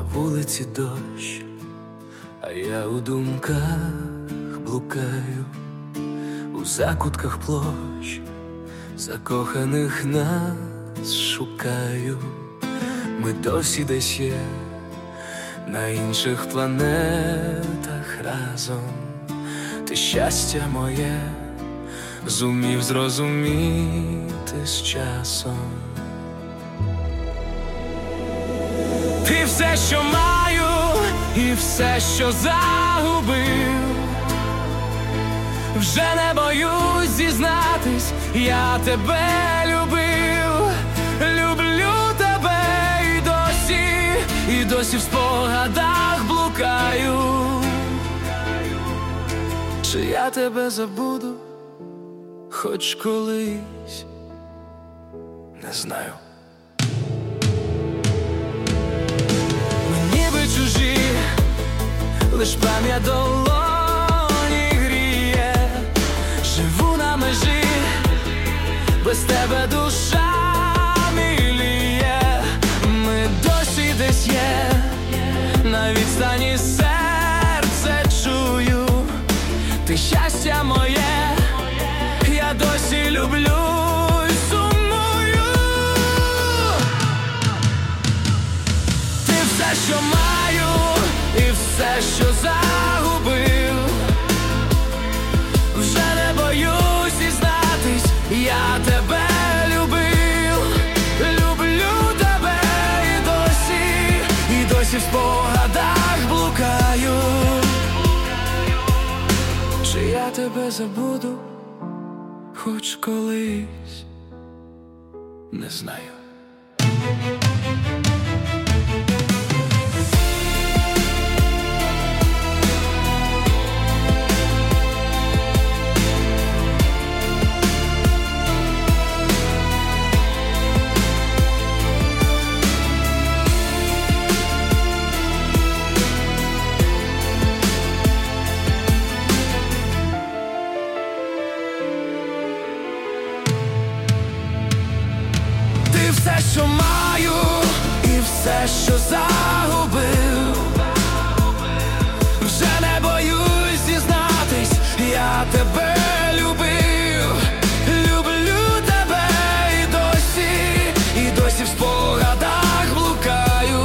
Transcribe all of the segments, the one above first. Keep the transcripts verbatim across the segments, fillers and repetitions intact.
На вулиці дощ, а я у думках блукаю, у закутках площ закоханих нас шукаю. Ми досі десь є на інших планетах разом. Ти щастя моє зумів зрозуміти з часом. Ти все, що маю, і все, що загубив. Вже не боюсь зізнатись, я тебе любив. Люблю тебе і досі, і досі в спогадах блукаю. Чи я тебе забуду хоч колись, не знаю. Ми ніби чужі, лиш пам'ять долоні гріє. Живу на межі, без тебе душа міліє. Ми досі десь є, на відстані серце чую. Ти щастя моє, я досі люблю й сумую. Ти все, що маю, і все, що загубив. Вже не боюсь зізнатись, я тебе любив. Люблю тебе і досі, і досі в спогадах блукаю. Чи я тебе забуду хоч колись, не знаю. Все, що маю, і все, що загубив. Вже не боюсь зізнатись, я тебе любив. Люблю тебе і досі, і досі в спогадах блукаю.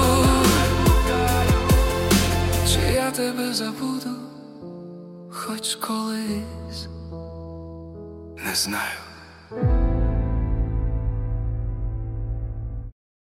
Чи я тебе забуду хоч колись, не знаю.